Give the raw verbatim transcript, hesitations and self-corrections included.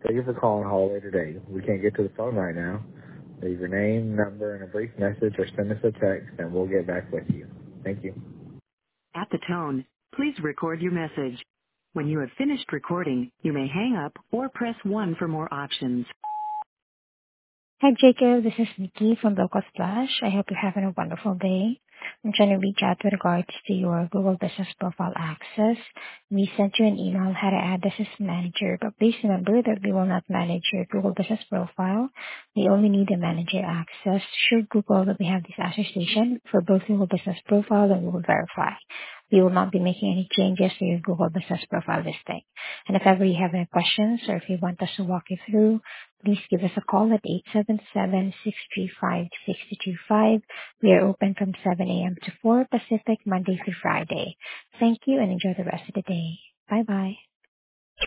Thank you for calling Hallway today. We can't get to the phone right now. Leave your name, number, and a brief message or send us a text and we'll get back with you. Thank you. At the tone, please record your message. When you have finished recording, you may hang up or press one for more options. Hi, Jacob. This is Nikki from Local Splash. I hope you're having a wonderful day. I'm trying to reach out with regards to your Google Business Profile access. We sent you an email how to add this as manager, but please remember that we will not manage your Google Business Profile. We only need the manager access. Sure, Google that we have this association for both Google Business Profile and Google Verify. We will not be making any changes to your Google Business Profile listing. And if ever you have any questions or if you want us to walk you through, please give us a call at eight seven seven, six three five, six two two five. We are open from seven a.m. to four Pacific, Monday through Friday. Thank you and enjoy the rest of the day. Bye-bye.